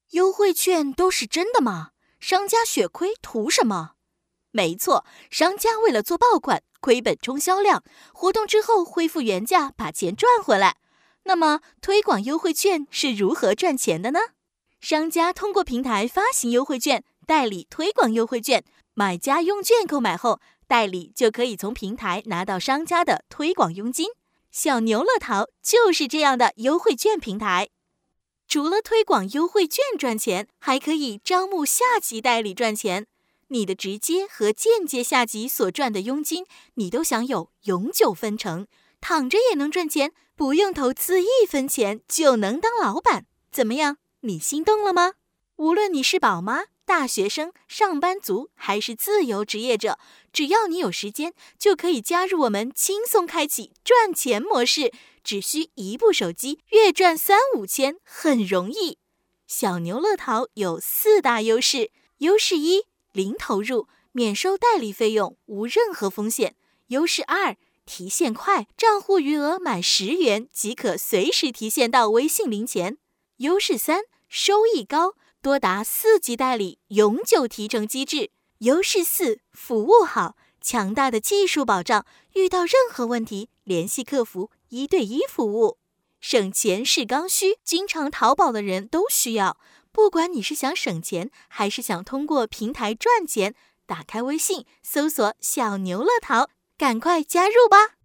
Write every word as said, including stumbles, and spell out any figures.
优惠券都是真的吗？商家血亏图什么？没错，商家为了做爆款，亏本冲销量，活动之后恢复原价，把钱赚回来。那么，推广优惠券是如何赚钱的呢？商家通过平台发行优惠券，代理推广优惠券，买家用券购买后，代理就可以从平台拿到商家的推广佣金。小牛乐淘就是这样的优惠券平台。除了推广优惠券赚钱，还可以招募下级代理赚钱。你的直接和间接下级所赚的佣金，你都享有永久分成，躺着也能赚钱，不用投资一分钱就能当老板。怎么样，你心动了吗？无论你是宝妈、大学生、上班族还是自由职业者，只要你有时间，就可以加入我们，轻松开启赚钱模式，只需一部手机，月赚三五千，很容易。小牛乐淘有四大优势：优势一，零投入，免收代理费用，无任何风险；优势二，提现快，账户余额满十元即可随时提现到微信零钱；优势三，收益高，多达四级代理永久提成机制；优势四，服务好，强大的技术保障，遇到任何问题联系客服，一对一服务。省钱是刚需，经常淘宝的人都需要。不管你是想省钱，还是想通过平台赚钱，打开微信搜索小牛乐淘，赶快加入吧。